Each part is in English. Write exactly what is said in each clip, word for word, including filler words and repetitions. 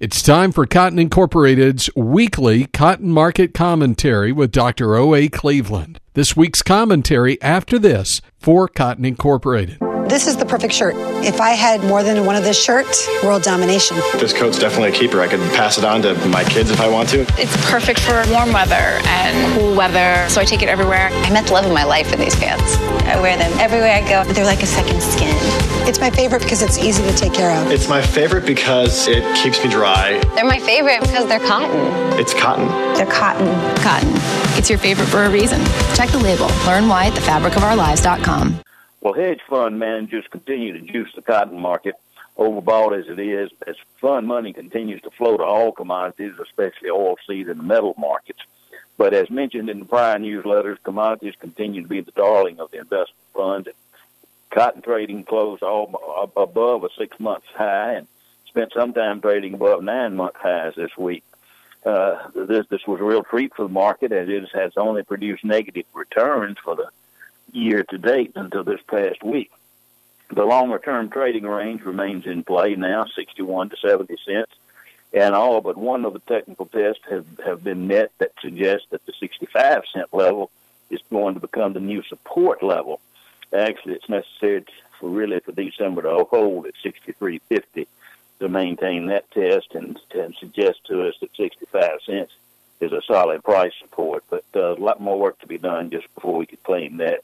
It's time for Cotton Incorporated's weekly cotton market commentary with Doctor O A. Cleveland. This week's commentary after this for Cotton Incorporated. This is the perfect shirt. If I had more than one of this shirt, world domination. This coat's definitely a keeper. I could pass it on to my kids if I want to. It's perfect for warm weather and cool weather, so I take it everywhere. I met the love of my life in these pants. I wear them everywhere I go. They're like a second skin. It's my favorite because it's easy to take care of. It's my favorite because it keeps me dry. They're my favorite because they're cotton. It's cotton. They're cotton. Cotton. It's your favorite for a reason. Check the label. Learn why at the fabric of our lives dot com. Well, hedge fund managers continue to juice the cotton market, overbought as it is, as fund money continues to flow to all commodities, especially oilseed and the metal markets. But as mentioned in the prior newsletters, commodities continue to be the darling of the investment fund. Cotton trading closed all above a six-month high and spent some time trading above nine-month highs this week. Uh, this this was a real treat for the market, as it has only produced negative returns for the year to date until this past week. The longer-term trading range remains in play now, sixty-one to seventy cents, and all but one of the technical tests have, have been met that suggests that the sixty-five cent level is going to become the new support level. Actually, it's necessary for really for December to hold at sixty-three fifty to maintain that test and, and suggest to us that sixty-five cents is a solid price support, but uh, a lot more work to be done just before we could claim that.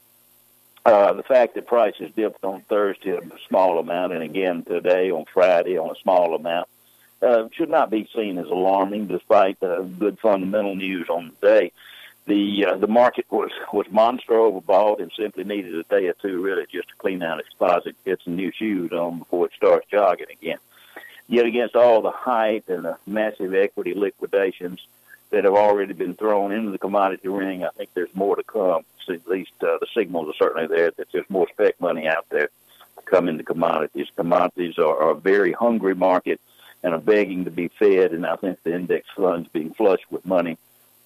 Uh, the fact that prices dipped on Thursday a small amount, and again today on Friday on a small amount, uh, should not be seen as alarming, despite uh, good fundamental news on the day. The uh, the market was, was monster overbought and simply needed a day or two really just to clean out its closet, get some new shoes on before it starts jogging again. Yet against all the hype and the massive equity liquidations that have already been thrown into the commodity ring, I think there's more to come. So at least uh, the signals are certainly there that there's more spec money out there to come into commodities. Commodities are, are a very hungry market and are begging to be fed, and I think the index funds being flushed with money.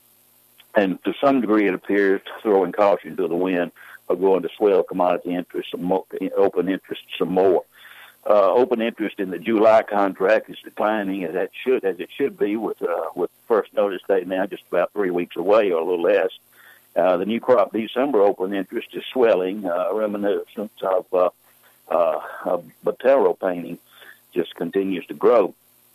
And to some degree, it appears throwing caution to the wind are going to swell commodity interest, some more, open interest some more. Uh, open interest in the July contract is declining as that should, as it should be, with uh, with first notice date now just about three weeks away or a little less. Uh, the new crop December open interest is swelling, uh, reminiscent of uh, uh, uh, Botero painting, just continues to grow.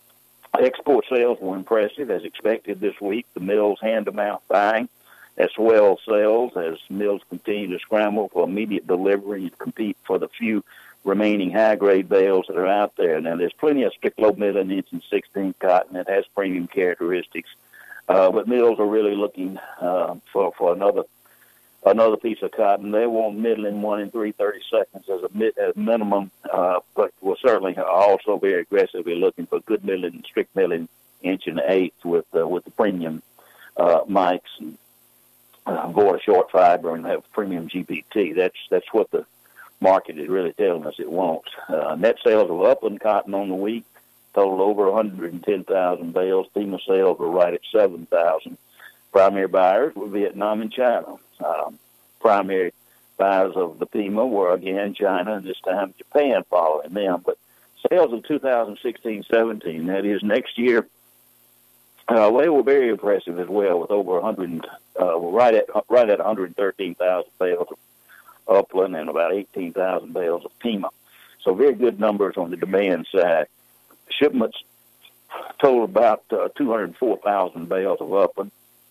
Export sales were impressive as expected this week. The mills hand-to-mouth buying as well sales as mills continue to scramble for immediate delivery and compete for the few remaining high-grade bales that are out there. Now, there's plenty of strict low middle and inch and sixteenth cotton that has premium characteristics, uh, but mills are really looking uh, for for another another piece of cotton. They want middling one in three thirty seconds as a mid, as minimum, uh, but will certainly also very aggressively looking for good milling, strict milling, inch and eighth with uh, with the premium uh, mics and uh, Vora short fiber and have premium G P T. That's that's what the market is really telling us it wants. Uh, net sales of upland cotton on the week totaled over one hundred ten thousand bales. Pima sales were right at seven thousand. Primary buyers were Vietnam and China. Um, primary buyers of the Pima were again China and this time Japan following them. But sales of two thousand sixteen seventeen, that is next year, uh, they were very impressive as well, with over one hundred, uh, right at right at one hundred thirteen thousand bales of upland and about eighteen thousand bales of Pima. So very good numbers on the demand side. Shipments total about uh, two hundred four thousand bales of upland.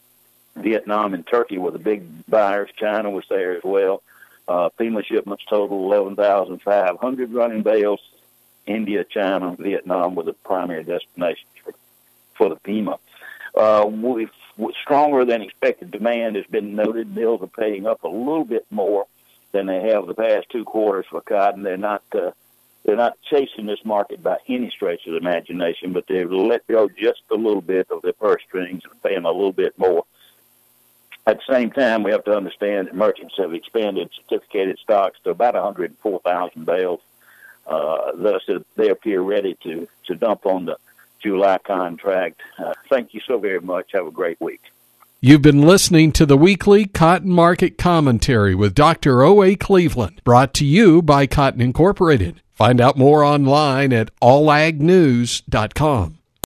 Vietnam and Turkey were the big buyers. China was there as well. Uh, Pima shipments total eleven thousand five hundred running bales. India, China, Vietnam were the primary destinations for, for the Pima. Uh, with, with stronger than expected demand has been noted. Mills are paying up a little bit more than they have the past two quarters for cotton. They're not uh, they're not chasing this market by any stretch of the imagination, but they've let go just a little bit of their purse strings and paying a little bit more. At the same time, we have to understand that merchants have expanded certificated stocks to about one hundred four thousand bales. Uh, thus, they appear ready to, to dump on the July contract. Uh, thank you so very much. Have a great week. You've been listening to the weekly Cotton Market Commentary with Doctor O A. Cleveland, brought to you by Cotton Incorporated. Find out more online at all ag news dot com.